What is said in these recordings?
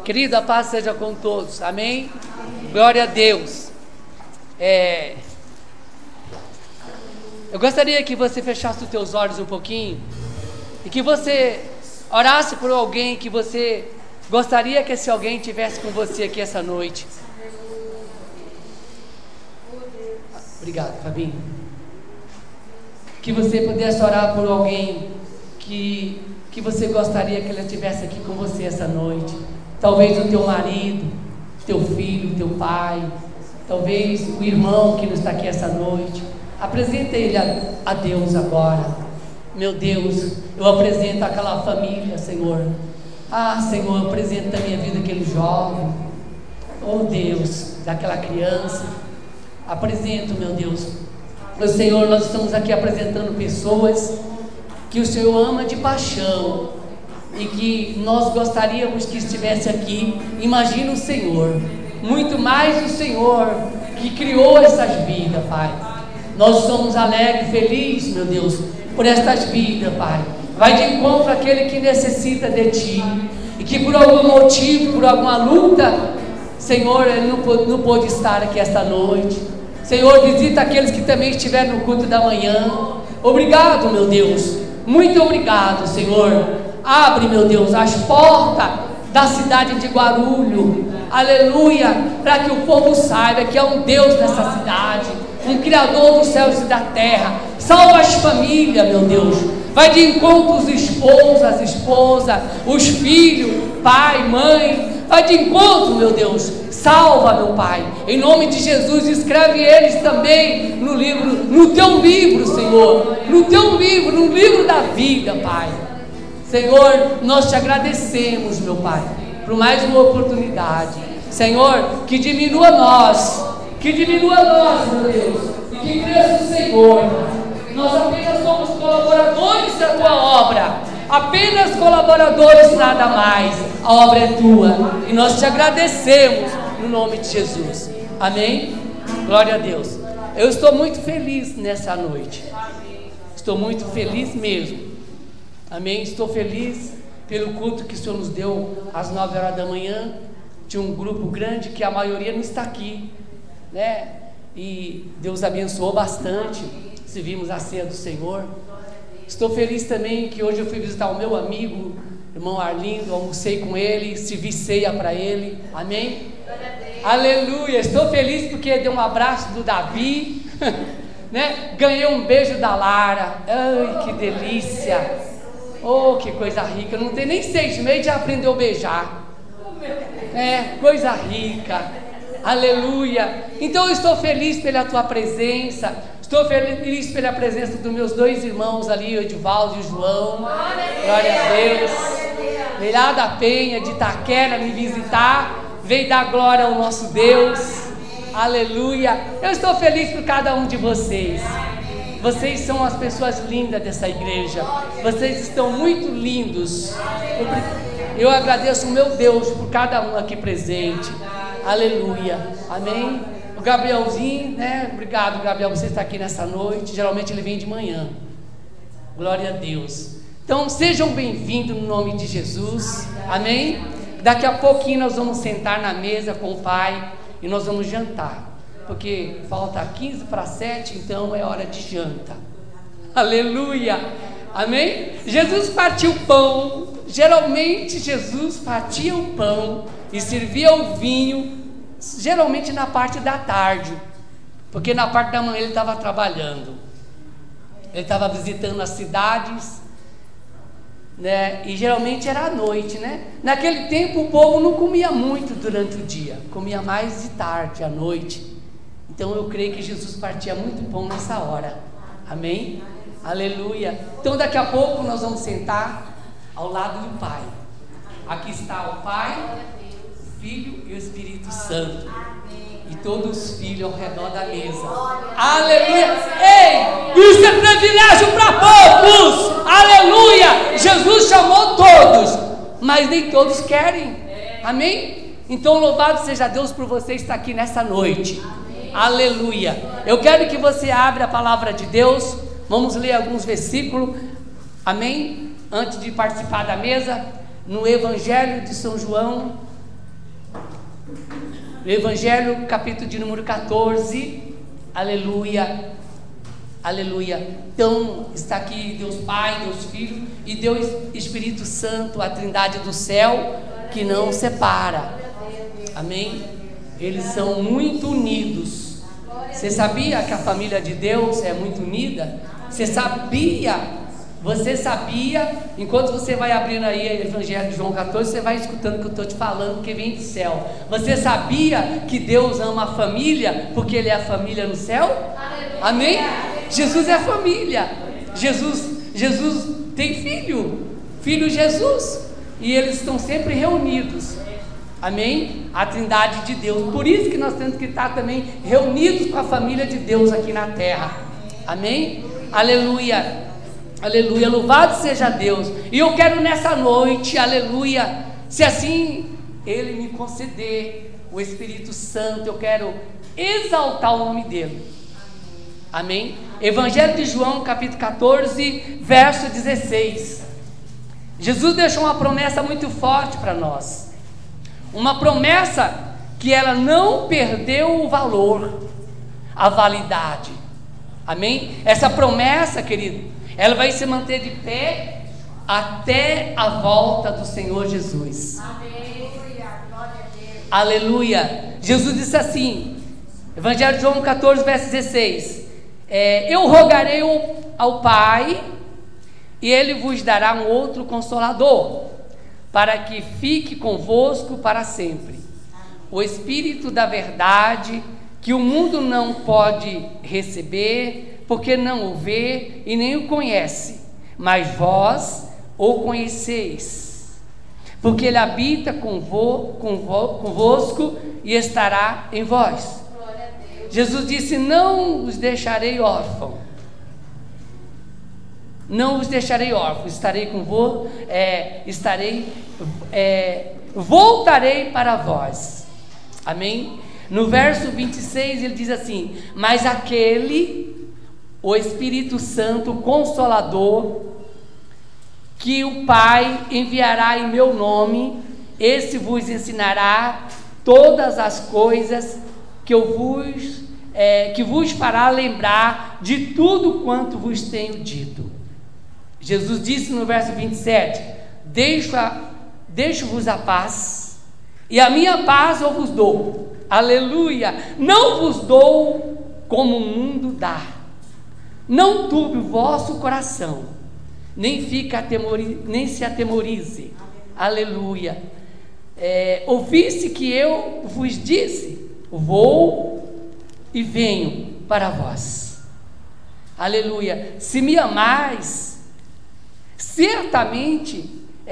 Querido, a paz seja com todos, amém? Glória a Deus. Eu gostaria que você fechasse os teus olhos um pouquinho e que você orasse por alguém que você gostaria que esse alguém estivesse com você aqui essa noite. Obrigado, Fabinho. Que você pudesse orar por alguém que você gostaria que ele estivesse aqui com você essa noite. Talvez o teu marido, teu filho, teu pai, talvez o irmão que não está aqui essa noite. Apresenta ele a Deus agora. Meu Deus, eu apresento aquela família, Senhor. Senhor, eu apresento a minha vida aquele jovem. Oh Deus, daquela criança. Apresento, meu Deus. Meu Senhor, nós estamos aqui apresentando pessoas que o Senhor ama de paixão e que nós gostaríamos que estivesse aqui. Imagina o Senhor, muito mais o Senhor que criou essas vidas, Pai. Nós somos alegres, felizes, meu Deus, por estas vidas, Pai. Vai de encontro àquele que necessita de Ti e que por algum motivo, por alguma luta, Senhor, ele não pôde estar aqui esta noite. Senhor, visita aqueles que também estiveram no culto da manhã. Obrigado, meu Deus, muito obrigado, Senhor. Abre, meu Deus, as portas da cidade de Guarulhos, aleluia, para que o povo saiba que há um Deus nessa cidade, um Criador dos céus e da terra. Salva as famílias, meu Deus. Vai de encontro os esposos, as esposas, os filhos, pai, mãe. Vai de encontro, meu Deus. Salva, meu Pai. Em nome de Jesus, escreve eles também no livro, no Teu livro, Senhor. No Teu livro, no livro da vida, Pai. Senhor, nós te agradecemos, meu Pai, por mais uma oportunidade. Senhor, que diminua nós, meu Deus, e que cresça o Senhor. Nós apenas somos colaboradores da Tua obra, apenas colaboradores, nada mais. A obra é Tua e nós te agradecemos no nome de Jesus, amém? Glória a Deus. Eu estou muito feliz nessa noite, estou muito feliz mesmo, amém? Estou feliz pelo culto que o Senhor nos deu às 9 horas da manhã. Tinha um grupo grande que a maioria não está aqui, né? E Deus abençoou bastante. Servimos a ceia do Senhor. Estou feliz também que hoje eu fui visitar o meu amigo, irmão Arlindo, almocei com ele, servi ceia para ele, amém? Aleluia. Estou feliz porque dei um abraço do Davi, né? Ganhei um beijo da Lara. Ai, que delícia. Oh, que coisa rica. Não tem nem 6 meses, já aprendeu a beijar. Coisa rica. Aleluia. Então eu estou feliz pela tua presença. Estou feliz pela presença dos meus 2 irmãos ali, o Edivaldo e o João. Glória a Deus. Veio lá da Penha, de Itaquera, me visitar. Veio dar glória ao nosso Deus. Aleluia. Eu estou feliz por cada um de vocês. Vocês são as pessoas lindas dessa igreja. Vocês estão muito lindos. Eu agradeço o meu Deus por cada um aqui presente. Aleluia. Amém. O Gabrielzinho, né? Obrigado, Gabriel, você está aqui nessa noite. Geralmente ele vem de manhã. Glória a Deus. Então sejam bem-vindos no nome de Jesus. Amém. Daqui a pouquinho nós vamos sentar na mesa com o Pai e nós vamos jantar, porque falta 15 para 7, então é hora de janta. Aleluia. Amém. Jesus partiu o pão. Geralmente Jesus partia o pão e servia o vinho, geralmente na parte da tarde, porque na parte da manhã ele estava trabalhando, ele estava visitando as cidades, né? E geralmente era à noite, né? Naquele tempo o povo não comia muito durante o dia, comia mais de tarde, à noite. Então eu creio que Jesus partia muito pão nessa hora, amém? Aleluia. Então daqui a pouco nós vamos sentar ao lado do Pai. Aqui está o Pai, o Filho e o Espírito Santo. E todos os filhos ao redor da mesa. Aleluia. Ei, isso é privilégio para poucos. Aleluia. Jesus chamou todos, mas nem todos querem. Amém? Então louvado seja Deus por você estar aqui nessa noite. Aleluia. Eu quero que você abra a palavra de Deus. Vamos ler alguns versículos. Amém? Antes de participar da mesa, no Evangelho de São João, No Evangelho, capítulo de número 14, aleluia, aleluia. Então, está aqui Deus Pai, Deus Filho e Deus Espírito Santo, a trindade do céu, que não separa, amém? Eles são muito unidos. Você sabia que a família de Deus é muito unida? Você sabia, enquanto você vai abrindo aí o Evangelho de João 14, você vai escutando o que eu estou te falando, que vem do céu. Você sabia que Deus ama a família, porque Ele é a família no céu? Amém? Jesus é a família. Jesus tem filho Jesus, e eles estão sempre reunidos, amém? A trindade de Deus. Por isso que nós temos que estar também reunidos com a família de Deus aqui na terra, amém? Aleluia, aleluia, louvado seja Deus. E eu quero nessa noite, aleluia, se assim Ele me conceder o Espírito Santo, eu quero exaltar o nome dEle, amém? Evangelho de João, capítulo 14, verso 16. Jesus deixou uma promessa muito forte para nós, uma promessa que ela não perdeu o valor, a validade, amém? Essa promessa, querido, ela vai se manter de pé até a volta do Senhor Jesus, amém. Aleluia. Jesus disse assim, Evangelho de João 14, verso 16, eu rogarei ao Pai, e Ele vos dará um outro Consolador, para que fique convosco para sempre, o Espírito da verdade, que o mundo não pode receber, porque não o vê e nem o conhece, mas vós o conheceis, porque Ele habita convosco e estará em vós. Jesus disse, não os deixarei órfãos, estarei convosco, voltarei para vós, amém? No verso 26 ele diz assim, mas aquele, o Espírito Santo, o Consolador, que o Pai enviará em meu nome, esse vos ensinará todas as coisas que vos fará lembrar de tudo quanto vos tenho dito. Jesus disse no verso 27, deixo-vos a paz, e a minha paz eu vos dou, aleluia, não vos dou como o mundo dá, não turbe o vosso coração, nem se atemorize, aleluia. Ouviste que eu vos disse, vou e venho para vós, aleluia. Se me amais, certamente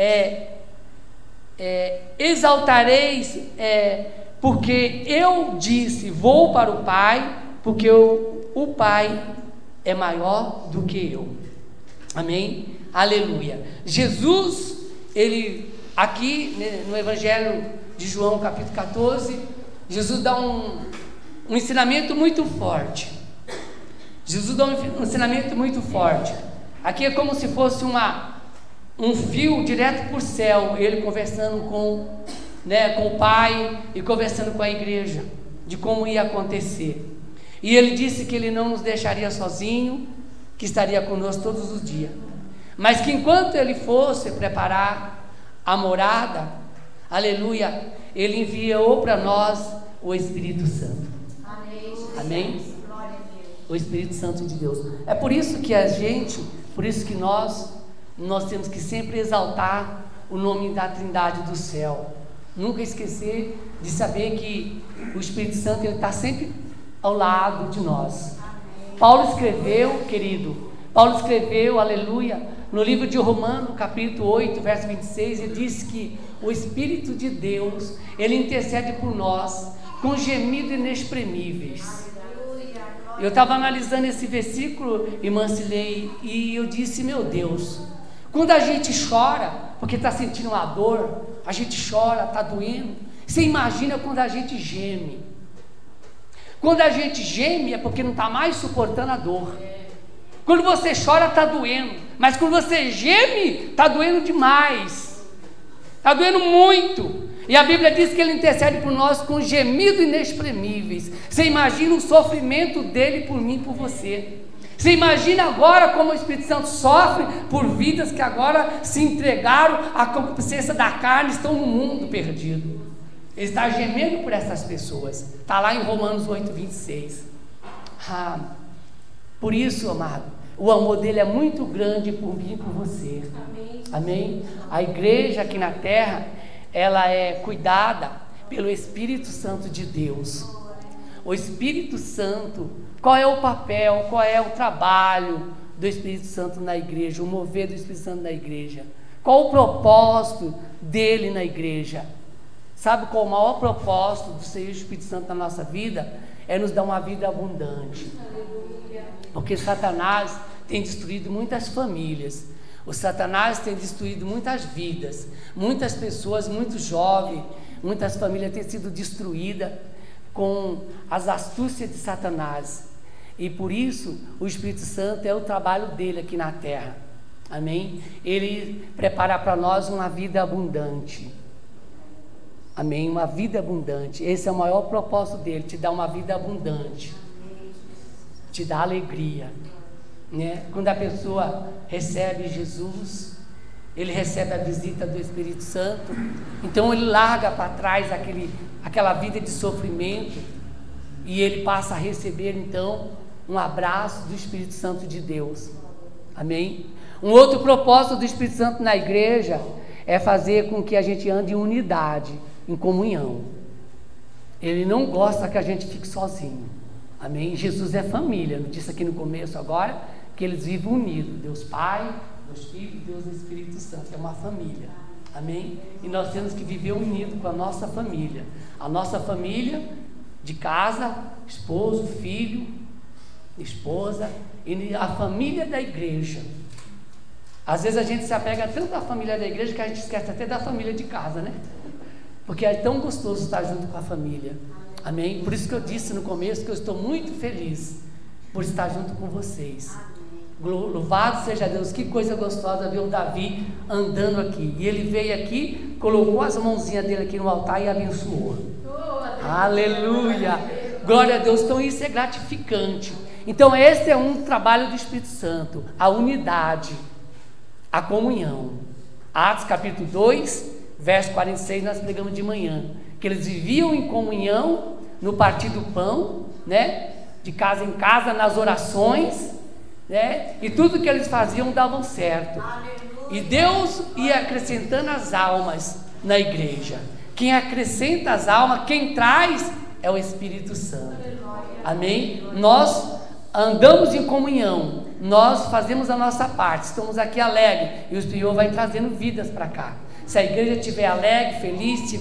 exaltareis, porque eu disse, vou para o Pai, porque o Pai é maior do que eu, amém, aleluia. Jesus, ele aqui no Evangelho de João capítulo 14, Jesus dá um ensinamento muito forte. Jesus dá um ensinamento muito forte. Aqui é como se fosse um fio direto para o céu, ele conversando com o Pai e conversando com a igreja, de como ia acontecer. E ele disse que ele não nos deixaria sozinho, que estaria conosco todos os dias, mas que enquanto ele fosse preparar a morada, aleluia, ele enviou para nós o Espírito Santo, amém? O Espírito Santo de Deus. É por isso que nós temos que sempre exaltar o nome da Trindade do céu, nunca esquecer de saber que o Espírito Santo está sempre ao lado de nós. Paulo escreveu, aleluia, no livro de Romanos, capítulo 8, verso 26, ele disse que o Espírito de Deus, ele intercede por nós com gemidos inexprimíveis. Eu estava analisando esse versículo, irmã Cilei, e eu disse, meu Deus, quando a gente chora, porque está sentindo uma dor, a gente chora, está doendo, você imagina quando a gente geme. Quando a gente geme é porque não está mais suportando a dor. Quando você chora está doendo, mas quando você geme está doendo demais, está doendo muito. E a Bíblia diz que Ele intercede por nós com gemidos inexprimíveis. Você imagina o sofrimento dele por mim e por você. Você imagina agora como o Espírito Santo sofre por vidas que agora se entregaram à concupiscência da carne, estão no mundo perdido. Ele está gemendo por essas pessoas. Está lá em Romanos 8:26. Por isso, amado, o amor dele é muito grande por mim e por você. Amém? A igreja aqui na terra, ela é cuidada pelo Espírito Santo de Deus. O Espírito Santo, qual é o papel, qual é o trabalho do Espírito Santo na igreja, o mover do Espírito Santo na igreja? Qual o propósito dele na igreja? Sabe qual o maior propósito do Senhor Espírito Santo na nossa vida? É nos dar uma vida abundante. Porque Satanás tem destruído muitas famílias. O Satanás tem destruído muitas vidas, muitas pessoas, muitos jovens, muitas famílias têm sido destruídas com as astúcias de Satanás. E por isso o Espírito Santo é o trabalho dele aqui na terra. Amém? Ele prepara para nós uma vida abundante. Amém? Uma vida abundante. Esse é o maior propósito dele, te dar uma vida abundante, te dar alegria. Né? Quando a pessoa recebe Jesus, ele recebe a visita do Espírito Santo, então ele larga para trás aquela vida de sofrimento e ele passa a receber então um abraço do Espírito Santo de Deus. Amém? Um outro propósito do Espírito Santo na igreja é fazer com que a gente ande em unidade, em comunhão. Ele não gosta que a gente fique sozinho. Amém? Jesus é família, eu disse aqui no começo agora, que eles vivem unidos, Deus Pai, Deus Filho e Deus Espírito Santo, é uma família. Amém? E nós temos que viver unidos com a nossa família de casa, esposo, filho, esposa, e a família da igreja. Às vezes a gente se apega tanto à família da igreja que a gente esquece até da família de casa, né? Porque é tão gostoso estar junto com a família. Amém? Por isso que eu disse no começo que eu estou muito feliz por estar junto com vocês. Louvado seja Deus, que coisa gostosa ver o Davi andando aqui. E ele veio aqui, colocou as mãozinhas dele aqui no altar e abençoou. Aleluia! Glória a Deus. Então isso é gratificante. Então esse é um trabalho do Espírito Santo, a unidade, a comunhão. Atos capítulo 2, verso 46, nós pregamos de manhã, que eles viviam em comunhão, no partir do pão, né? De casa em casa, nas orações, né? E tudo que eles faziam davam certo. E Deus ia acrescentando as almas na igreja. Quem acrescenta as almas, quem traz é o Espírito Santo. Amém? Nós andamos em comunhão, nós fazemos a nossa parte, estamos aqui alegres, e o Senhor vai trazendo vidas para cá. Se a igreja estiver alegre, feliz,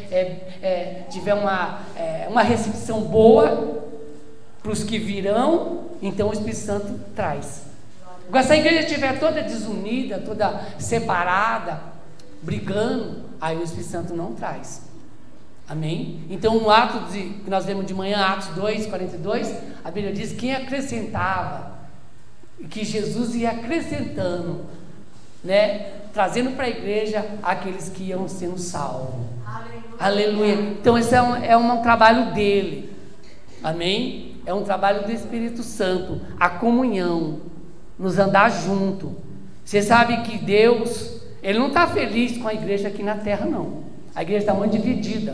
tiver uma recepção boa para os que virão, então o Espírito Santo traz. Agora, se a igreja estiver toda desunida, toda separada, brigando, aí o Espírito Santo não traz. Amém? Então, um ato que nós vemos de manhã, Atos 2, 42, a Bíblia diz quem acrescentava, que Jesus ia acrescentando, né? Trazendo para a igreja aqueles que iam sendo salvos. Aleluia. Então esse é um trabalho dele. Amém? É um trabalho do Espírito Santo, a comunhão, nos andar junto. Você sabe que Deus, Ele não está feliz com a igreja aqui na terra, não. A igreja está muito dividida,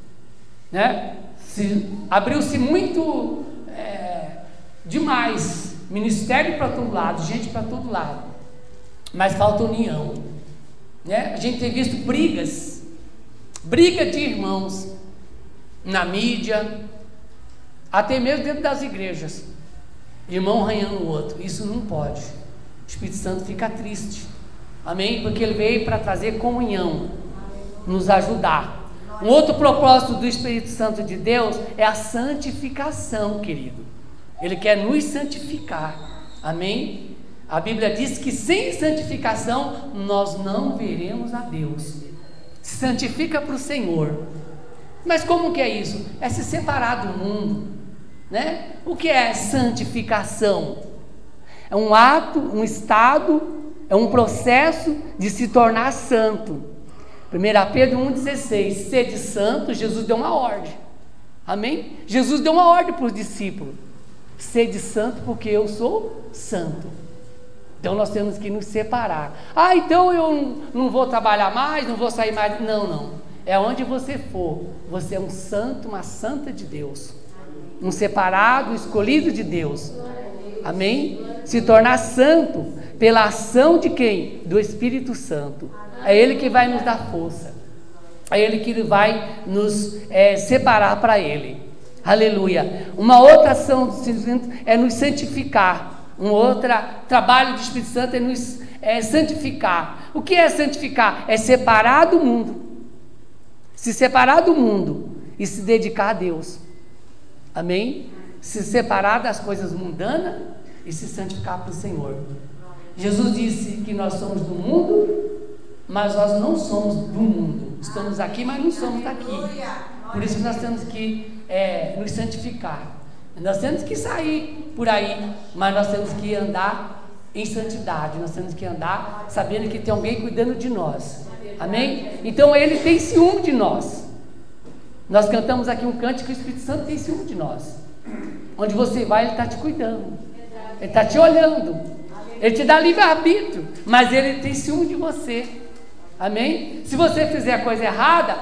né? Abriu-se muito demais, ministério para todo lado, gente para todo lado, mas falta união, né? A gente tem visto briga de irmãos na mídia, até mesmo dentro das igrejas, irmão arranhando o outro. Isso não pode. O Espírito Santo fica triste, amém? Porque ele veio para trazer comunhão, nos ajudar. Um outro propósito do Espírito Santo de Deus é a santificação, querido. Ele quer nos santificar, amém? A Bíblia diz que sem santificação nós não veremos a Deus. Se santifica para o Senhor. Mas como que é isso? É se separar do mundo, né? O que é santificação? É um ato, um estado, é um processo de se tornar santo, 1 Pedro 1,16, sede santo, Jesus deu uma ordem, amém? Jesus deu uma ordem para os discípulos, sede santo porque eu sou santo. Então nós temos que nos separar. Então eu não vou trabalhar mais, não vou sair mais. Não, é onde você for, você é um santo, uma santa de Deus, um separado, escolhido de Deus, amém? Se tornar santo pela ação de quem? Do Espírito Santo. É Ele que vai nos dar força, é Ele que vai nos separar para Ele, aleluia. Uma outra ação do Espírito Santo é nos santificar. Um outro trabalho do Espírito Santo é nos santificar. O que é santificar? É separar do mundo, se separar do mundo e se dedicar a Deus, amém? Se separar das coisas mundanas e se santificar para o Senhor. Jesus disse que nós somos do mundo, mas nós não somos do mundo. Estamos aqui, mas não somos daqui. Por isso que nós temos que nos santificar. Nós temos que sair por aí, mas nós temos que andar em santidade. Nós temos que andar sabendo que tem alguém cuidando de nós, amém? Então Ele tem ciúme de nós. Nós cantamos aqui um cântico que o Espírito Santo tem ciúme de nós. Onde você vai, Ele está te cuidando, Ele está te olhando, Ele te dá livre-arbítrio, mas Ele tem ciúme de você, amém? Se você fizer a coisa errada,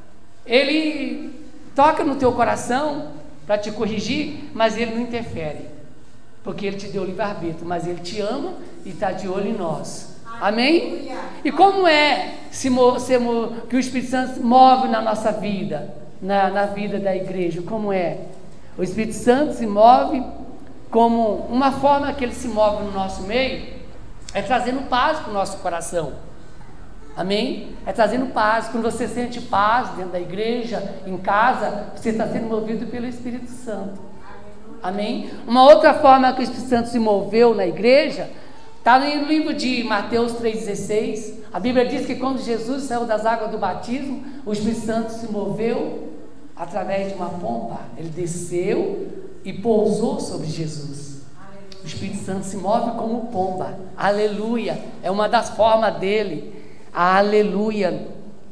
Ele toca no teu coração para te corrigir, mas Ele não interfere, porque Ele te deu livre-arbítrio, mas Ele te ama e está de olho em nós, amém? E como é que o Espírito Santo move na nossa vida, na vida da igreja? Como é? O Espírito Santo se move como uma forma que Ele se move no nosso meio, é trazendo paz para o nosso coração, amém? É trazendo paz. Quando você sente paz dentro da igreja, em casa, você está sendo movido pelo Espírito Santo, amém? Uma outra forma que o Espírito Santo se moveu na igreja está no livro de Mateus 3,16. A Bíblia diz que quando Jesus saiu das águas do batismo, o Espírito Santo se moveu através de uma pomba. Ele desceu e pousou sobre Jesus. O Espírito Santo se move como pomba, aleluia, é uma das formas dele, aleluia.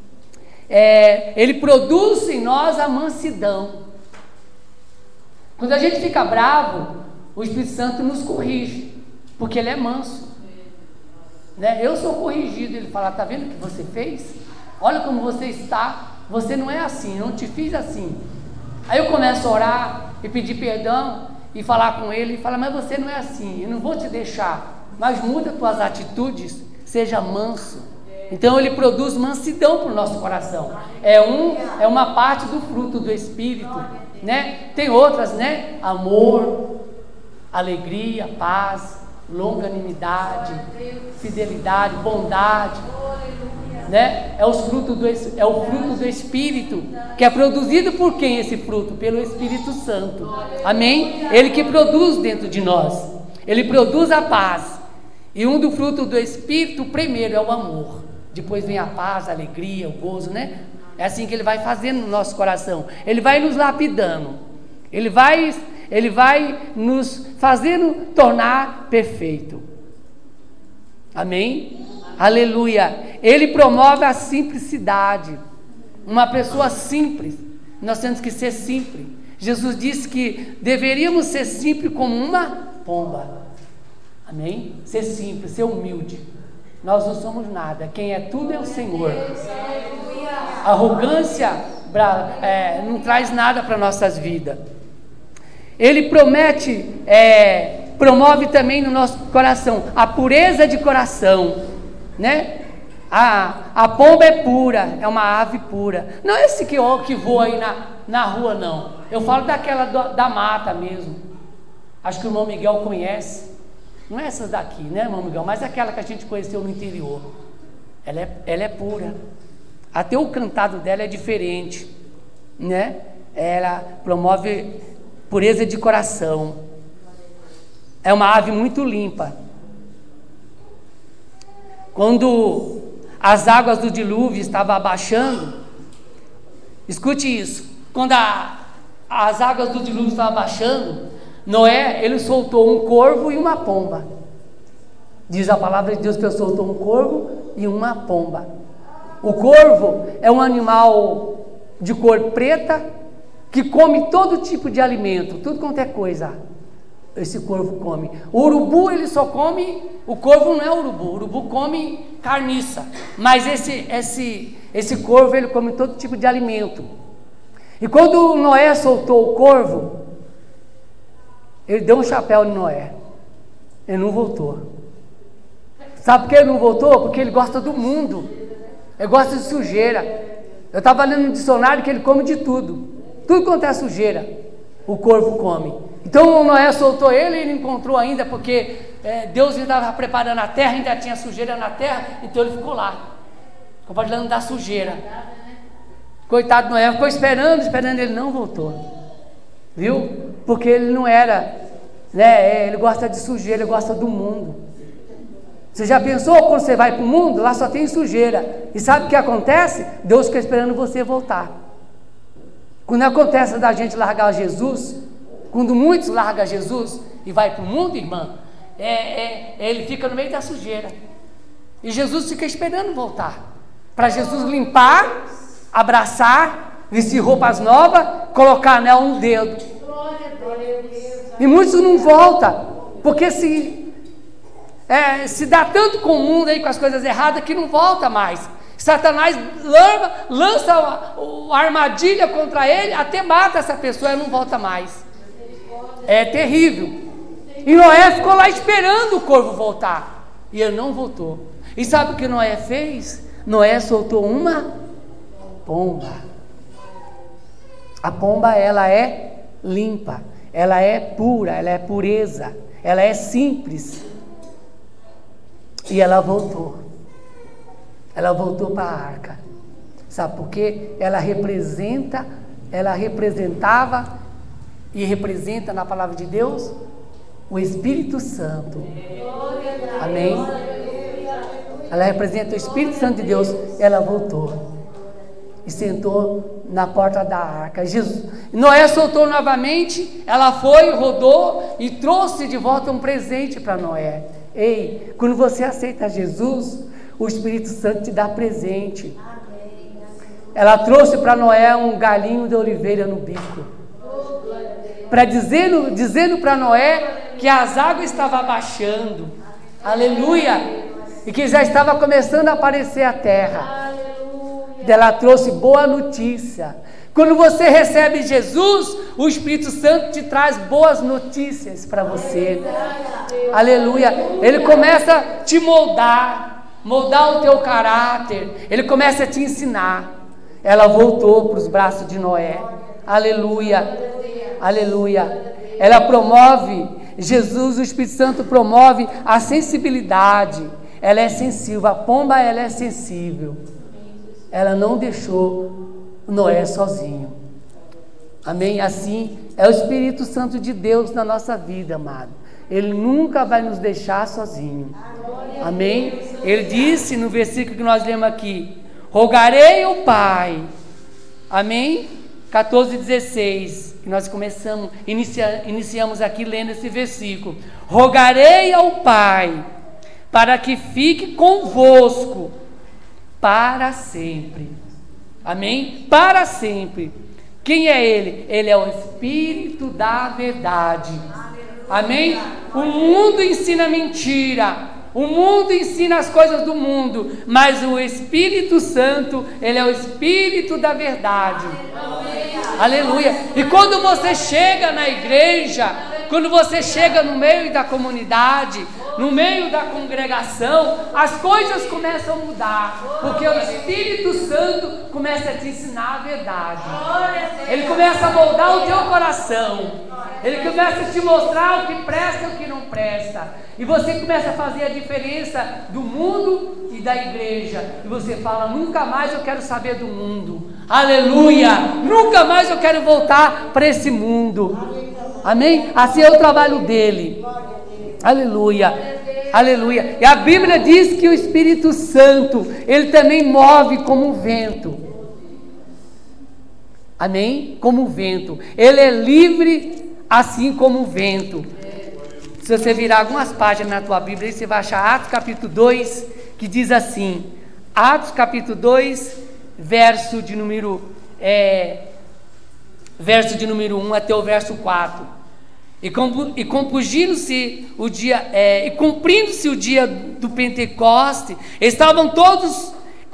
Ele produz em nós a mansidão. Quando a gente fica bravo, o Espírito Santo nos corrige, porque Ele é manso, né? Eu sou corrigido, Ele fala, está vendo o que você fez? Olha como você está, você não é assim, eu não te fiz assim. Aí eu começo a orar e pedir perdão e falar com Ele, e falar, mas você não é assim, eu não vou te deixar, mas muda tuas atitudes, seja manso. Então Ele produz mansidão para o nosso coração. É uma parte do fruto do Espírito, né? Tem outras, né? Amor, alegria, paz, longanimidade, fidelidade, bondade, né? É o fruto do Espírito, que é produzido por quem esse fruto? Pelo Espírito Santo, amém? Ele que produz dentro de nós, Ele produz a paz. E um do fruto do Espírito, o primeiro é o amor, depois vem a paz, a alegria, o gozo, né? É assim que Ele vai fazendo no nosso coração. Ele vai nos lapidando, Ele vai nos fazendo tornar perfeito, amém? Aleluia. Ele promove a simplicidade. Uma pessoa simples, nós temos que ser simples. Jesus disse que deveríamos ser simples como uma pomba, amém? Ser simples, ser humilde. Nós não somos nada, quem é tudo é o Senhor. Arrogância não traz nada para nossas vidas. Ele promove também no nosso coração a pureza de coração, né? A pomba é pura, é uma ave pura. Não é esse que voa aí na rua, não. Eu falo daquela da mata mesmo. Acho que o irmão Miguel conhece. Não é essas daqui, né, irmão Miguel? Mas aquela que a gente conheceu no interior. Ela é pura. Até o cantado dela é diferente, né? Ela promove pureza de coração. É uma ave muito limpa. Quando as águas do dilúvio estavam abaixando, escute isso, quando as águas do dilúvio estavam abaixando, Noé, ele soltou um corvo e uma pomba. Diz a palavra de Deus que ele soltou um corvo e uma pomba. O corvo é um animal de cor preta que come todo tipo de alimento, tudo quanto é coisa. Esse corvo come. O urubu, ele só come. O corvo não é urubu. O urubu come carniça. Mas esse corvo, ele come todo tipo de alimento. E quando Noé soltou o corvo, ele deu um chapéu em Noé. Ele não voltou. Sabe por que ele não voltou? Porque ele gosta do mundo. Ele gosta de sujeira. Eu estava lendo no dicionário que ele come de tudo. Tudo quanto é sujeira, o corvo come. Então Noé soltou ele encontrou ainda, porque Deus estava preparando a terra, ainda tinha sujeira na terra, então ele ficou lá, compartilhando da sujeira. Coitado de Noé, ficou esperando, ele não voltou. Viu? Porque ele não era, ele gosta de sujeira, ele gosta do mundo. Você já pensou quando você vai para o mundo? Lá só tem sujeira. E sabe o que acontece? Deus fica esperando você voltar. Quando acontece da gente largar Jesus, quando muitos largam Jesus e vai para o mundo, irmã, ele fica no meio da sujeira. E Jesus fica esperando voltar. Para Jesus limpar, abraçar, vestir roupas novas, colocar anel no dedo. E muitos não voltam, porque se dá tanto com o mundo aí, com as coisas erradas, que não volta mais. Satanás lança a armadilha contra ele, até mata essa pessoa e não volta mais. É terrível. E Noé ficou lá esperando o corvo voltar, e ele não voltou. E sabe o que Noé fez? Noé soltou uma pomba. A pomba, ela é limpa, ela é pura, ela é pureza, ela é simples. E ela voltou. Ela voltou para a arca. Sabe por quê? Ela representava e representa na palavra de Deus o Espírito Santo. Amém? Ela representa o Espírito Santo de Deus. Ela voltou e sentou na porta da arca. Noé soltou novamente. Ela foi, rodou e trouxe de volta um presente para Noé. Ei, quando você aceita Jesus, o Espírito Santo te dá presente. Ela trouxe para Noé um galinho de oliveira no bico, dizendo para Noé que as águas estavam abaixando, aleluia, e que já estava começando a aparecer a terra. Ela trouxe boa notícia. Quando você recebe Jesus, o Espírito Santo te traz boas notícias para você, aleluia. Ele começa a te moldar o teu caráter, ele começa a te ensinar. Ela voltou para os braços de Noé, aleluia, aleluia. Ela promove, Jesus, o Espírito Santo promove a sensibilidade. Ela é sensível, a pomba, ela é sensível. Ela não deixou Noé sozinho, amém? Assim é o Espírito Santo de Deus na nossa vida, amado. Ele nunca vai nos deixar sozinho, amém? Ele disse no versículo que nós lemos aqui: rogarei ao Pai, amém? 14:16, que nós iniciamos aqui lendo esse versículo. Rogarei ao Pai para que fique convosco para sempre, amém? Para sempre. Quem é Ele? Ele é o Espírito da verdade, amém? O mundo ensina mentira, o mundo ensina as coisas do mundo, mas o Espírito Santo, Ele é o Espírito da verdade, aleluia. E quando você chega na igreja, quando você chega no meio da comunidade, no meio da congregação, as coisas começam a mudar, porque o Espírito Santo começa a te ensinar a verdade. Ele começa a moldar o teu coração, ele começa a te mostrar o que presta e o que não presta, e você começa a fazer a diferença do mundo e da igreja, e você fala: nunca mais eu quero saber do mundo, aleluia, nunca mais eu quero voltar para esse mundo, amém? Assim é o trabalho dele, aleluia, aleluia. E a Bíblia diz que o Espírito Santo, ele também move como um vento, amém? Como um vento, ele é livre assim como o vento. Se você virar algumas páginas na tua Bíblia, você vai achar Atos capítulo 2, que diz assim: Atos capítulo 2, verso de número 1 até o verso 4. E cumprindo-se o dia do Pentecoste, estavam todos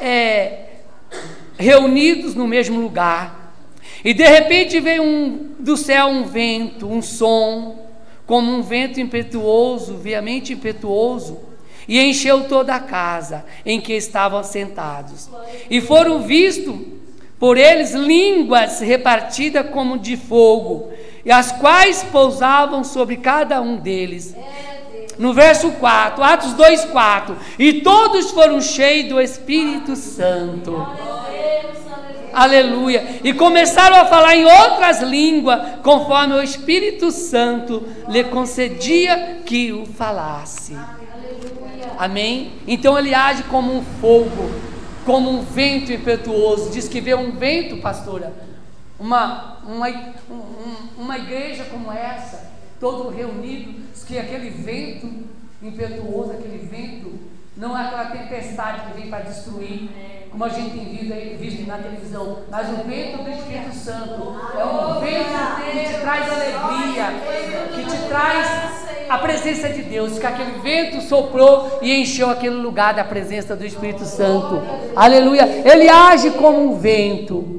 reunidos no mesmo lugar. E de repente veio do céu um vento, um som, como um vento impetuoso, veemente impetuoso, e encheu toda a casa em que estavam sentados. E foram vistos por eles línguas repartidas como de fogo, e as quais pousavam sobre cada um deles. No verso 4, Atos 2:4, e todos foram cheios do Espírito Santo. Aleluia. E começaram a falar em outras línguas, conforme o Espírito Santo lhe concedia que o falasse. Amém? Então ele age como um fogo, como um vento impetuoso. Diz que vê um vento, pastora, uma igreja como essa, todo reunido, diz que aquele vento impetuoso, aquele vento, não é aquela tempestade que vem para destruir, como a gente tem visto na televisão, mas o vento do Espírito Santo é um vento que te traz alegria, que te traz a presença de Deus, que aquele vento soprou e encheu aquele lugar da presença do Espírito Santo. Aleluia. Ele age como um vento.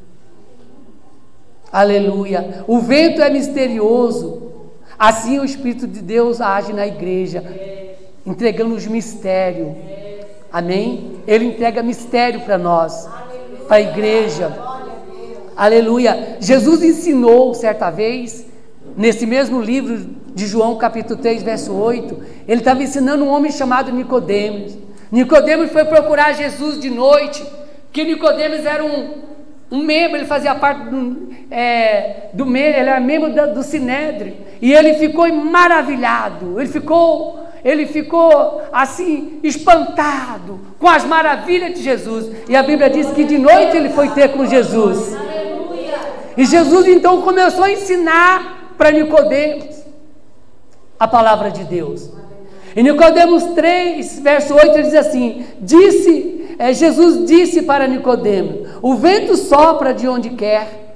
Aleluia. O vento é misterioso. Assim o Espírito de Deus age na igreja, entregando os mistérios. Amém? Ele entrega mistério para nós, para a igreja. Aleluia. Jesus ensinou certa vez, nesse mesmo livro de João capítulo 3, verso 8, ele estava ensinando um homem chamado Nicodemos. Nicodemos foi procurar Jesus de noite, porque Nicodemos era um membro, ele fazia parte ele era membro do Sinédrio, e ele ficou maravilhado, ele ficou assim, espantado com as maravilhas de Jesus. E a Bíblia diz que de noite ele foi ter com Jesus. E Jesus então começou a ensinar para Nicodemos a palavra de Deus. Em Nicodemos 3, verso 8, ele diz assim: Jesus disse para Nicodemos: o vento sopra de onde quer,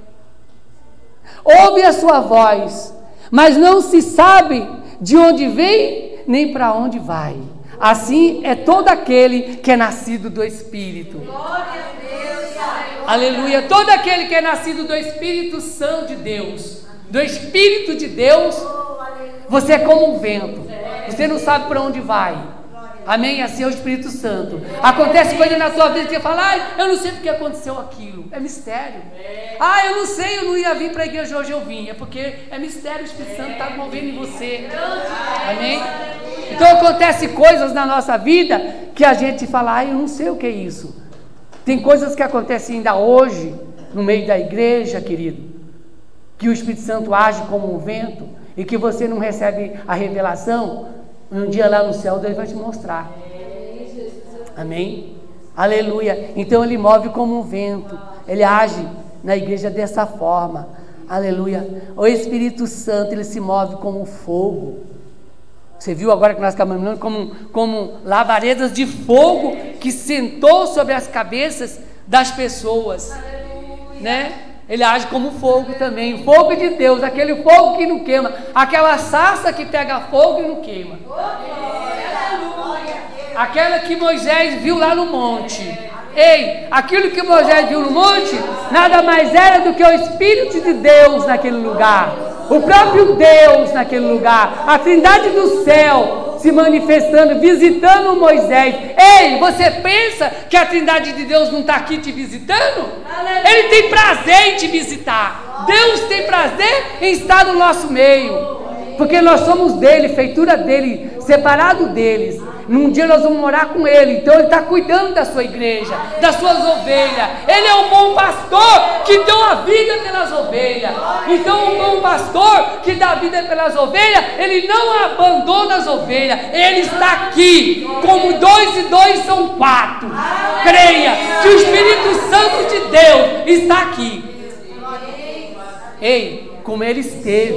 ouve a sua voz, mas não se sabe de onde vem nem para onde vai. Assim é todo aquele que é nascido do Espírito. Glória a Deus. Aleluia. Todo aquele que é nascido do Espírito Santo de Deus, do Espírito de Deus, você é como um vento. Você não sabe para onde vai. Amém? Assim é o Espírito Santo. Acontece coisa na tua vida que você fala: eu não sei porque aconteceu aquilo. É mistério. Eu não sei, eu não ia vir para a igreja hoje, eu vim. É porque é mistério, o Espírito Santo está movendo em você. Amém? Então acontece coisas na nossa vida que a gente fala: eu não sei o que é isso. Tem coisas que acontecem ainda hoje no meio da igreja, querido, que o Espírito Santo age como um vento e que você não recebe a revelação. Um dia lá no céu Deus vai te mostrar. Amém? Aleluia. Então ele move como um vento, ele age na igreja dessa forma. Aleluia. O Espírito Santo, ele se move como fogo. Você viu agora que nós caminhamos como labaredas de fogo que sentou sobre as cabeças das pessoas. Né? Ele age como fogo também, o fogo de Deus, aquele fogo que não queima, aquela sarça que pega fogo e não queima. Aquela que Moisés viu lá no monte. Ei, aquilo que Moisés viu no monte, nada mais era do que o Espírito de Deus naquele lugar. O próprio Deus naquele lugar, a Trindade do céu se manifestando, visitando Moisés. Ei, você pensa que a Trindade de Deus não está aqui te visitando? Ele tem prazer em te visitar. Deus tem prazer em estar no nosso meio, porque nós somos dele, feitura dele, separado deles. Num dia nós vamos morar com ele. Então ele está cuidando da sua igreja, das suas ovelhas. Ele é um bom pastor que deu a vida pelas ovelhas. Então um bom pastor que dá a vida pelas ovelhas, ele não abandona as ovelhas. Ele está aqui. Como 2 e 2 são 4. Creia que o Espírito Santo de Deus está aqui. Ei, como ele esteve.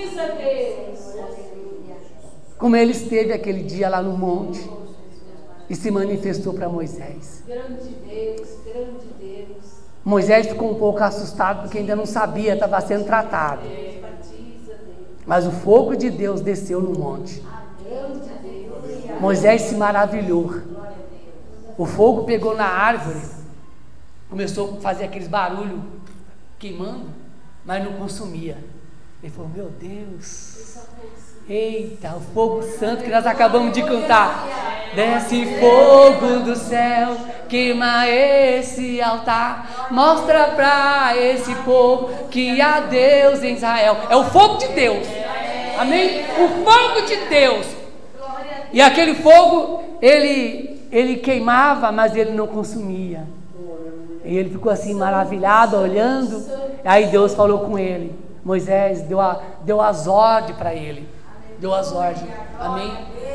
Como ele esteve aquele dia lá no monte. e se manifestou para Moisés. Grande Deus, grande Deus. Moisés ficou um pouco assustado porque ainda não sabia, estava sendo tratado. Mas o fogo de Deus desceu no monte. Moisés se maravilhou. O fogo pegou na árvore, começou a fazer aqueles barulhos queimando, mas não consumia. Ele falou: meu Deus, eita, o fogo santo que nós acabamos de cantar. Desce fogo do céu, queima esse altar, mostra para esse povo que há Deus em Israel. É o fogo de Deus, amém? O fogo de Deus. E aquele fogo, ele queimava, mas ele não consumia. E ele ficou assim maravilhado, olhando. Aí Deus falou com ele. Moisés deu as ordens para ele. Deu as ordens, amém?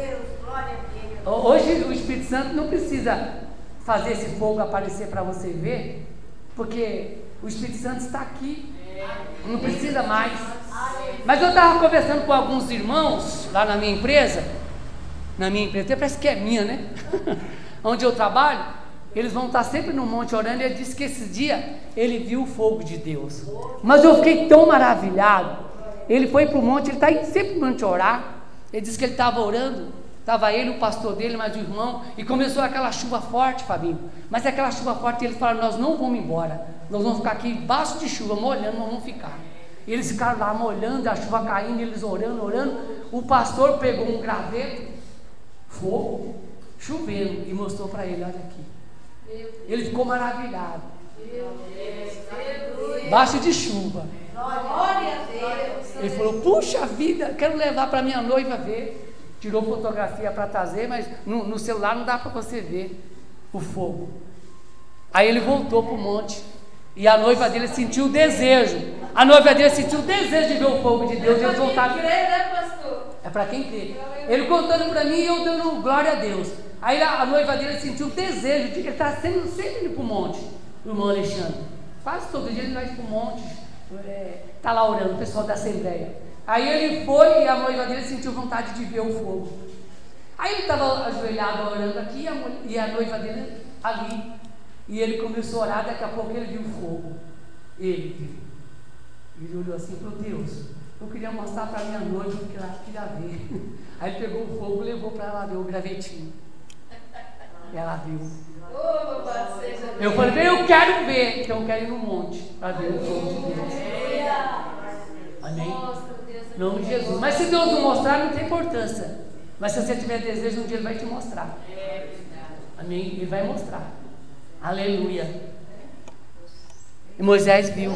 Hoje o Espírito Santo não precisa fazer esse fogo aparecer para você ver, porque o Espírito Santo está aqui, não precisa mais. Mas eu estava conversando com alguns irmãos lá na minha empresa, parece que é minha, né? Onde eu trabalho, eles vão estar sempre no monte orando, e ele disse que esse dia ele viu o fogo de Deus. Mas eu fiquei tão maravilhado. Ele foi para o monte, ele está indo sempre no monte orar. Ele disse que ele estava orando, estava ele, o pastor dele, mais o irmão, e começou aquela chuva forte, Fabinho. Mas aquela chuva forte, eles falaram: nós não vamos embora, nós vamos ficar aqui embaixo de chuva, molhando, nós vamos ficar. E eles ficaram lá molhando, a chuva caindo, eles orando. O pastor pegou um graveto, fogo, chovendo, e mostrou para ele: olha aqui. Ele ficou maravilhado. Baixo de chuva. Glória a Deus. Ele falou: puxa vida, quero levar para minha noiva ver. Tirou fotografia para trazer, mas no celular não dá para você ver o fogo. Aí ele voltou para o monte, e a noiva dele sentiu o desejo. A noiva dele sentiu o desejo de ver o fogo de Deus. Eles voltaram. É para quem crê. Ele contando para mim e eu dando glória a Deus. Aí a noiva dele sentiu o desejo de. Ele está sempre indo para o monte, o irmão Alexandre. Quase todo dia ele vai para o monte, está lá orando, o pessoal da Assembleia. Aí ele foi e a noiva dele sentiu vontade de ver o fogo. Aí ele estava ajoelhado orando aqui e a noiva dele ali. E ele começou a orar, daqui a pouco ele viu o fogo. Ele viu. Ele olhou assim e falou: Deus, eu queria mostrar para minha noiva porque ela queria ver. Aí ele pegou o fogo e levou para ela ver o gravetinho. E ela viu. Eu falei: eu quero ver, então eu quero ir no monte para ver o fogo de Deus. Amém? Em nome de Jesus. Mas se Deus não mostrar, não tem importância. Mas se você tiver desejo, um dia Ele vai te mostrar. Amém? Ele vai mostrar. Aleluia. E Moisés viu.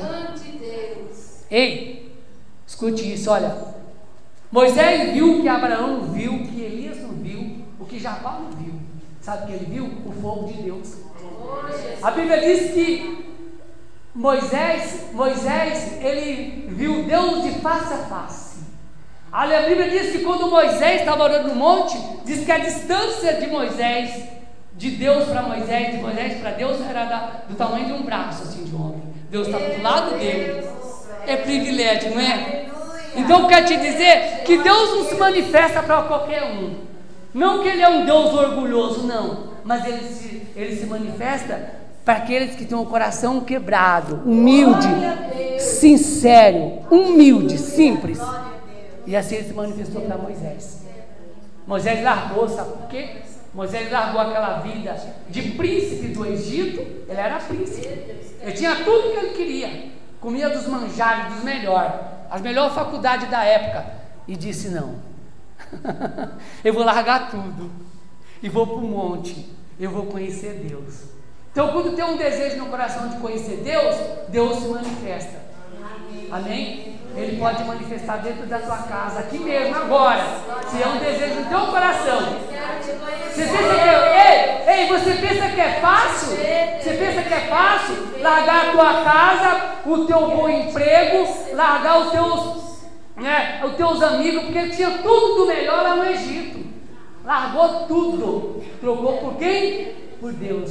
Ei, escute isso, olha. Moisés viu o que Abraão não viu, o que Elias não viu, o que Jacó não viu. Sabe o que ele viu? O fogo de Deus. A Bíblia diz que Moisés, ele viu Deus de face a face. A Bíblia diz que quando Moisés estava orando no monte, diz que a distância de Moisés, de Deus para Moisés, de Moisés para Deus, era do tamanho de um braço assim de um homem. Deus estava do lado dele. É privilégio, não é? Então eu quero te dizer que Deus não se manifesta para qualquer um. Não que Ele é um Deus orgulhoso, não. Mas Ele se manifesta para aqueles que têm um coração quebrado, humilde, sincero, humilde, simples. E assim Ele se manifestou para Moisés. Moisés largou, sabe por quê? Moisés largou aquela vida de príncipe do Egito. Ele era príncipe. Ele tinha tudo que ele queria. Comia dos manjares, dos melhores. As melhores faculdades da época. E disse: não. Eu vou largar tudo. E vou para o monte. Eu vou conhecer Deus. Então, quando tem um desejo no coração de conhecer Deus, Deus se manifesta. Amém? Ele pode manifestar dentro da tua casa, aqui mesmo, agora. Se é um desejo no teu coração. Você pensa que você pensa que é fácil? Você pensa que é fácil largar a tua casa, o teu bom emprego, largar os teus amigos, porque ele tinha tudo do melhor lá no Egito. Largou tudo. Trocou por quem? Por Deus.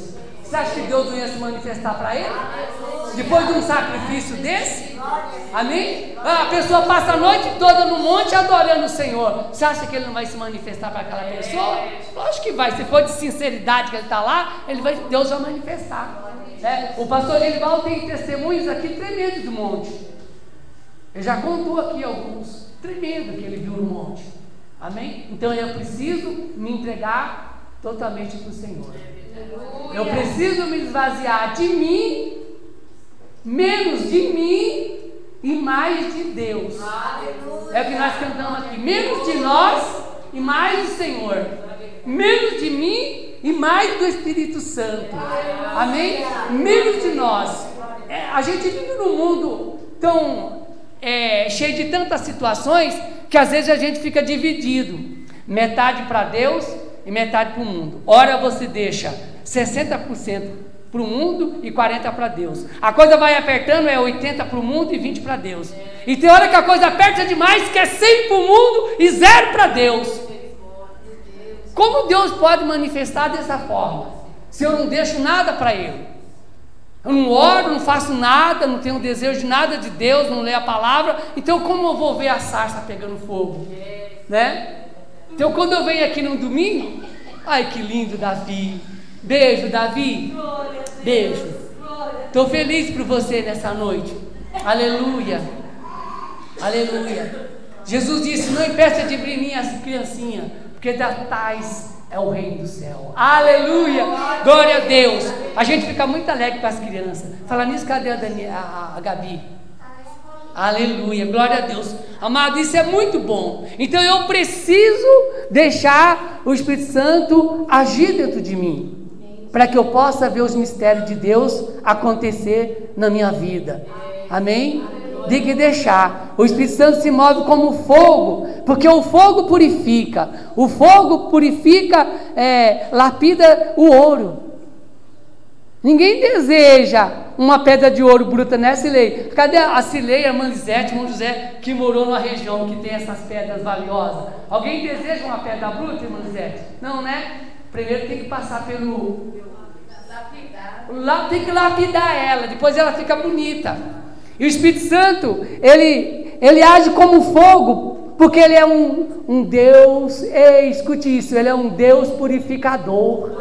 Você acha que Deus não ia se manifestar para ele? Depois de um sacrifício desse? Amém? A pessoa passa a noite toda no monte adorando o Senhor. Você acha que ele não vai se manifestar para aquela pessoa? Lógico que vai. Se for de sinceridade que ele está lá, Deus vai manifestar. O pastor Genivaldo tem testemunhos aqui tremendos do monte. Ele já contou aqui alguns tremendos que ele viu no monte. Amém? Então eu preciso me entregar totalmente para o Senhor. Eu preciso me esvaziar de mim, menos de mim e mais de Deus. É o que nós cantamos aqui. Menos de nós e mais do Senhor. Menos de mim e mais do Espírito Santo. Amém? Menos de nós. A gente vive num mundo tão cheio de tantas situações que às vezes a gente fica dividido. Metade para Deus e metade para o mundo. Ora você deixa 60% para o mundo e 40% para Deus. A coisa vai apertando, 80% para o mundo e 20% para Deus. E tem hora que a coisa aperta demais, que é 100% para o mundo e 0% para Deus. Como Deus pode manifestar dessa forma? Se eu não deixo nada para Ele. Eu não oro, não faço nada, não tenho desejo de nada de Deus, não leio a palavra. Então como eu vou ver a sarça pegando fogo? Né? Então quando eu venho aqui no domingo, ai que lindo, Davi. Beijo, Davi. Beijo. Estou feliz por você nessa noite. Aleluia. Aleluia. Jesus disse: não impeça de vir minhas criancinhas, porque da tais é o reino do céu. Aleluia. Glória a Deus. A gente fica muito alegre com as crianças. Fala nisso, cadê a Gabi? Aleluia, glória a Deus. Amado, isso é muito bom. Então eu preciso deixar o Espírito Santo agir dentro de mim, para que eu possa ver os mistérios de Deus acontecer na minha vida. Amém? Tem que deixar. O Espírito Santo se move como fogo, porque o fogo purifica. O fogo purifica, lapida o ouro. Ninguém deseja uma pedra de ouro bruta, né, Cilei? Cadê a Cilei, a irmã Lisete, irmão José, que morou numa região que tem essas pedras valiosas? Alguém deseja uma pedra bruta, irmã Lisete? Não, né? Primeiro tem que passar pelo... Tem que lapidar ela, depois ela fica bonita. E o Espírito Santo, ele age como fogo, porque ele é um Deus, escute isso, ele é um Deus purificador.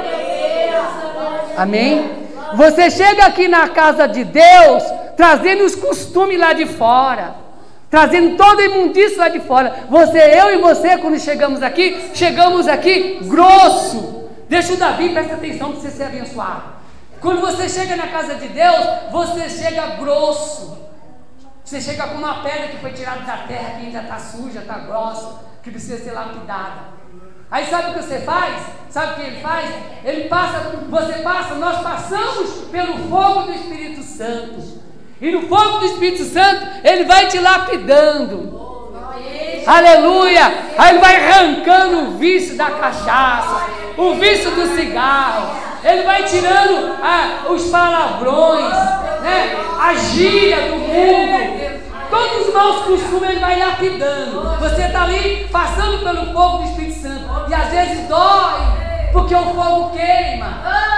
Amém? Você chega aqui na casa de Deus, trazendo os costumes lá de fora, trazendo toda a imundícia lá de fora. Eu e você, quando chegamos aqui grosso. Deixa o Davi, presta atenção para você ser abençoado. Quando você chega na casa de Deus, você chega grosso. Você chega com uma pedra que foi tirada da terra, que ainda está suja, está grossa, que precisa ser lapidada. Aí sabe o que você faz? Sabe o que ele faz? Nós passamos pelo fogo do Espírito Santo. E no fogo do Espírito Santo, ele vai te lapidando. Aleluia! Aí ele vai arrancando o vício da cachaça, o vício do cigarro. Ele vai tirando os palavrões, né? A gíria do mundo. Todos os maus costumes ele vai lapidando. Você está ali passando pelo fogo do Espírito Santo. E às vezes dói, porque o fogo queima.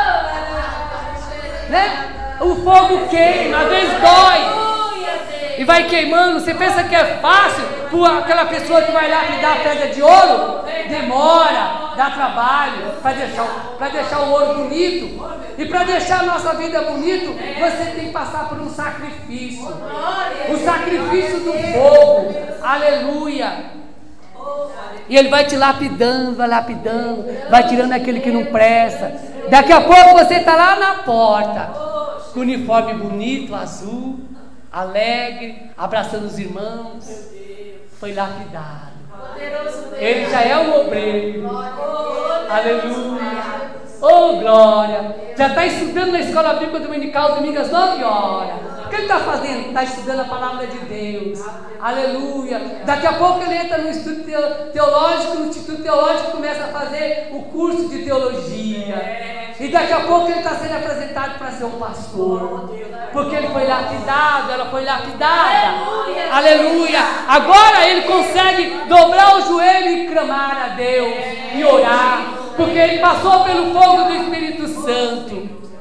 Né? O fogo queima, às vezes dói. E vai queimando. Você pensa que é fácil para aquela pessoa que vai lapidar a pedra de ouro? Demora, dá trabalho para deixar o ouro bonito. E para deixar a nossa vida bonita, você tem que passar por um sacrifício. O sacrifício do fogo. Aleluia. E ele vai te lapidando, vai tirando aquele que não presta. Daqui a pouco você está lá na porta, com o uniforme bonito, azul, alegre, abraçando os irmãos. Foi lapidado. Ele já é um obreiro. Aleluia. Oh, glória! Já está estudando na escola bíblica dominical, domingo às 9 horas. O que ele está fazendo? Está estudando a palavra de Deus. Aleluia! Daqui a pouco ele entra no estudo teológico, no instituto teológico, começa a fazer o curso de teologia. E daqui a pouco ele está sendo apresentado para ser um pastor. Porque ele foi lapidado, ela foi lapidada. Aleluia! Agora ele consegue dobrar o joelho e clamar a Deus e orar. Porque ele passou pelo fogo do Espírito Santo.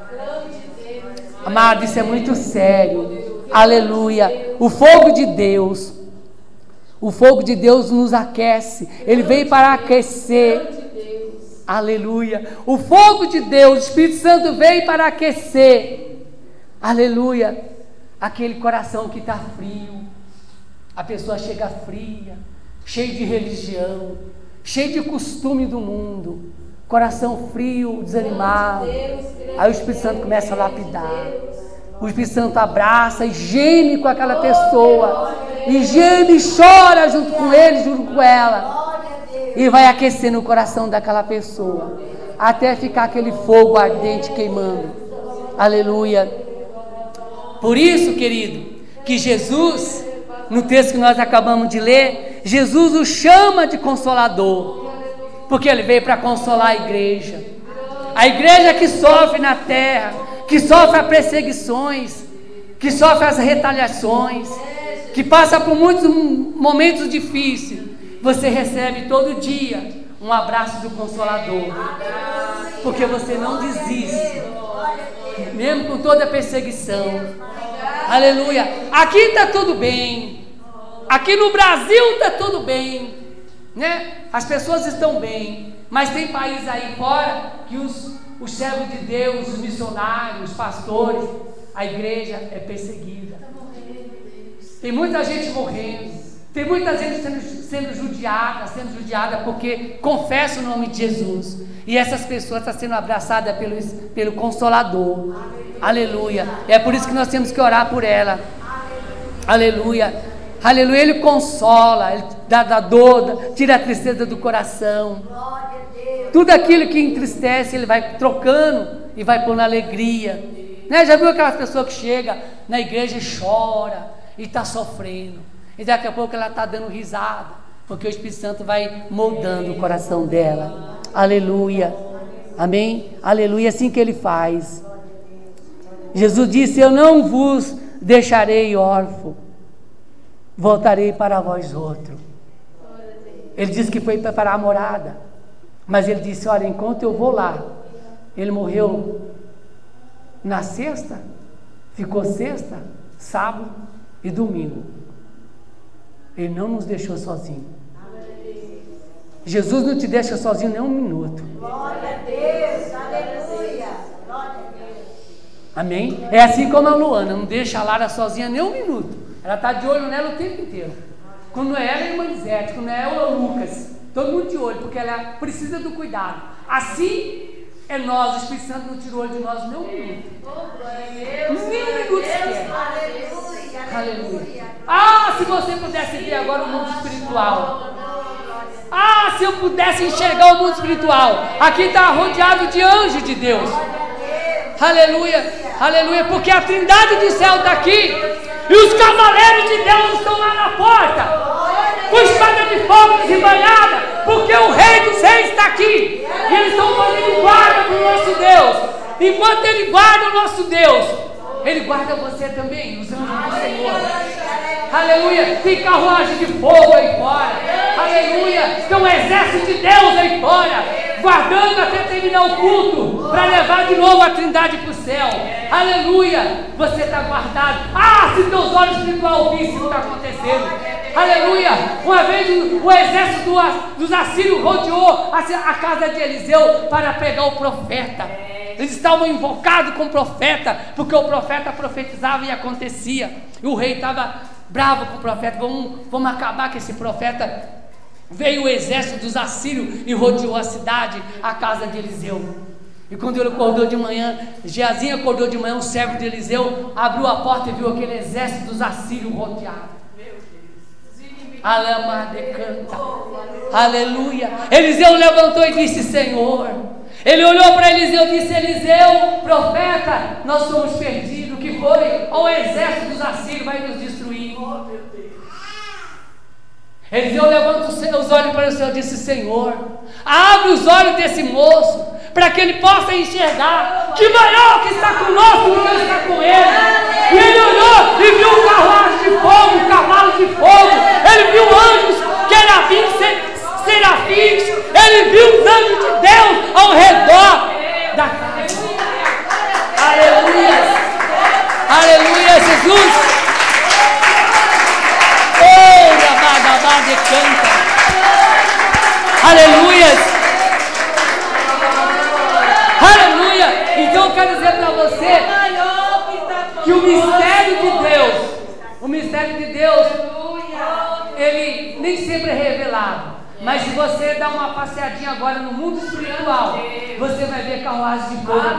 Amado, isso é muito sério. Aleluia. O fogo de Deus nos aquece. Ele veio para aquecer. Aleluia. O fogo de Deus, o Espírito Santo veio para aquecer. Aleluia. Aquele coração que está frio. A pessoa chega fria, cheia de religião, cheia de costume do mundo. Coração frio, desanimado. Aí o Espírito Santo começa a lapidar. O Espírito Santo abraça e geme com aquela pessoa. E geme e chora junto com ele, junto com ela. E vai aquecendo o coração daquela pessoa. Até ficar aquele fogo ardente queimando. Aleluia. Por isso, querido, que Jesus, no texto que nós acabamos de ler, Jesus o chama de Consolador. Porque ele veio para consolar a igreja. A igreja que sofre na terra, que sofre as perseguições, que sofre as retaliações, que passa por muitos momentos difíceis. Você recebe todo dia um abraço do Consolador. Porque você não desiste, mesmo com toda a perseguição. Aleluia. Aqui está tudo bem. Aqui no Brasil está tudo bem, né? As pessoas estão bem, mas tem países aí fora que os servos de Deus, os missionários, os pastores, a igreja é perseguida. Tem muita gente morrendo, tem muita gente sendo judiada porque confessa o nome de Jesus. E essas pessoas estão sendo abraçadas pelo Consolador. Aleluia. É por isso que nós temos que orar por ela. Aleluia. Aleluia, Ele consola, Ele dá dor, tira a tristeza do coração. Tudo aquilo que entristece, Ele vai trocando e vai pôr na alegria, né? Já viu aquelas pessoas que chegam na igreja e chora e está sofrendo, e daqui a pouco ela está dando risada, porque o Espírito Santo vai moldando o coração dela. Aleluia, amém? Aleluia, assim que Ele faz. Jesus disse: eu não vos deixarei órfão, voltarei para vós outro. Ele disse que foi preparar a morada, mas ele disse: olha, enquanto eu vou lá, ele morreu na sexta, ficou sexta, sábado e domingo. Ele não nos deixou sozinhos. Jesus não te deixa sozinho nem um minuto. Glória a Deus, aleluia. Glória a Deus. Amém? É assim como a Luana, não deixa a Lara sozinha nem um minuto. Ela está de olho nela o tempo inteiro. Quando é ela, é a irmã Lisete, quando é ela, é o Lucas. Todo mundo de olho, porque ela precisa do cuidado. Assim é nós, o Espírito Santo não tirou de nós nem um minuto. Nem um minuto sequer. Aleluia. Ah, se você pudesse ver agora o mundo espiritual. Ah, se eu pudesse enxergar o mundo espiritual. Aqui está rodeado de anjos de Deus. Aleluia, aleluia, porque a trindade do céu está aqui. E os cavaleiros de Deus estão lá na porta, com espada de fogo desembanhada, porque o Rei dos Reis está aqui. E eles estão fazendo guarda para o nosso Deus. Enquanto Ele guarda o nosso Deus, Ele guarda você também, os anjos do Senhor. Aleluia, tem carruagem de fogo aí fora. Aleluia, tem um exército de Deus aí fora, guardando até terminar o culto, para levar de novo a trindade para o céu. Aleluia, você está guardado. Ah, se teus olhos espirituais vissem o que está acontecendo. Aleluia, uma vez o exército dos assírios rodeou a casa de Eliseu para pegar o profeta. Eles estavam invocados com o profeta, porque o profeta profetizava e acontecia. E o rei estava bravo com o profeta. Vamos acabar com esse profeta. Veio o exército dos assírios e rodeou a cidade, a casa de Eliseu. E quando ele acordou de manhã, Geazi acordou de manhã, o servo de Eliseu abriu a porta e viu aquele exército dos assírios rodeado. Alama decanta. Aleluia. Eliseu levantou e disse: Senhor. Ele olhou para Eliseu e disse: Eliseu, profeta, nós somos perdidos. O que foi? O exército dos assírios vai nos destruir. Eliseu levanta os olhos para o Senhor e disse: Senhor, abre os olhos desse moço, para que ele possa enxergar que maior que está conosco do que está com ele. E ele olhou e viu um carruagem de fogo, um cavalo de fogo. Ele viu anjos, querubins, serafins. Ele viu os anjos de Deus ao redor da casa. Aleluia! Jesus. Oh, rabadabade canta. Aleluia. Aleluia. Então eu quero dizer para você que o mistério de Deus, ele nem sempre é revelado. Mas se você dá uma passeadinha agora no mundo espiritual, você vai ver carruagem de fogo.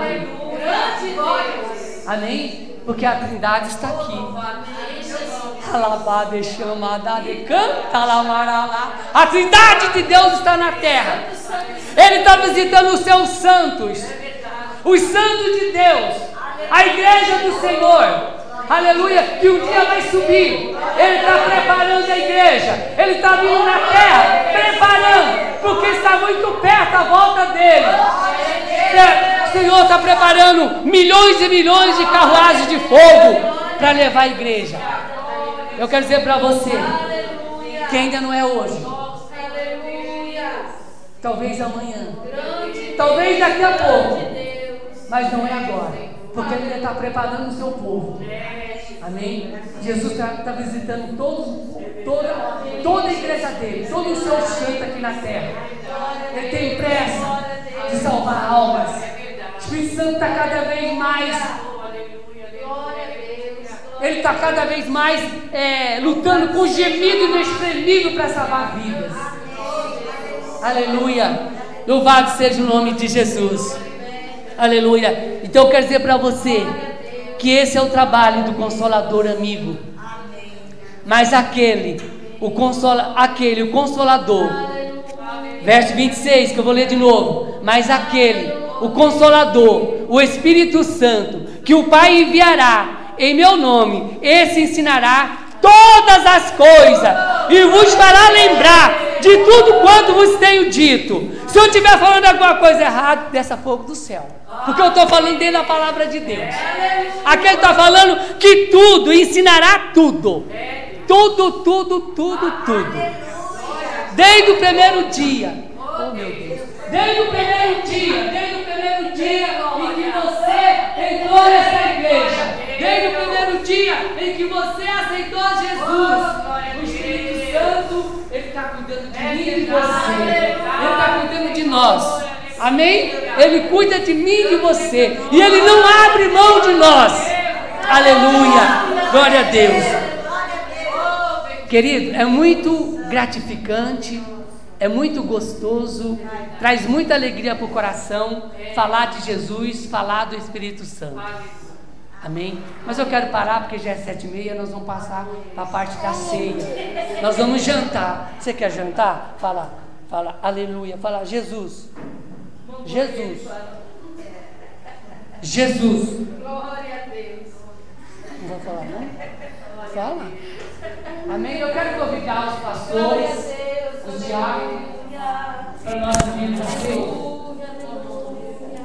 Amém? Porque a Trindade está aqui. Alabade chamada de canta lamaralá. A Trindade de Deus está na terra. Ele está visitando os seus santos, os santos de Deus, a igreja do Senhor. Aleluia, que um dia vai subir. Ele está preparando a igreja. Ele está vindo na terra, preparando, porque está muito perto a volta dele. O Senhor está preparando milhões e milhões de carruagens de fogo para levar a igreja. Eu quero dizer para você que ainda não é hoje, talvez amanhã, talvez daqui a pouco, mas não é agora, porque Ele está preparando o seu povo. Amém? Jesus está visitando toda a igreja dele, todos os seus santos aqui na terra. Ele tem pressa de salvar almas. O Espírito Santo está cada vez mais, ele está cada vez mais lutando com gemido inexprimível para salvar vidas. Aleluia. Louvado seja o nome de Jesus. Aleluia. Então eu quero dizer para você que esse é o trabalho do Consolador amigo. Mas o Consolador, verso 26, que eu vou ler de novo. Mas o Consolador, o Espírito Santo, que o Pai enviará em meu nome, esse ensinará todas as coisas e vos fará lembrar de tudo quanto vos tenho dito. Se eu estiver falando alguma coisa errada, desça fogo do céu, porque eu estou falando dentro da palavra de Deus. Aqui ele está falando que tudo, ensinará tudo. Tudo. Desde o primeiro dia. Oh meu Deus. Desde o primeiro dia em que você entrou nessa igreja. Desde o primeiro dia em que você aceitou Jesus. O Espírito Santo, Ele está cuidando de mim e de você. Ele está cuidando de nós. Amém? Ele cuida de mim e de você. E Ele não abre mão de nós. Aleluia. Glória a Deus. Querido, é muito gratificante, é muito gostoso, traz muita alegria para o coração falar de Jesus, falar do Espírito Santo. Amém? Mas eu quero parar porque já é 7h30, nós vamos passar para a parte da ceia. Nós vamos jantar. Você quer jantar? Fala, aleluia, fala Jesus. Jesus. Glória a Deus. Não vai falar não? Fala. Amém? Eu quero convidar os pastores, os diáconos, para nós irmos a ceia.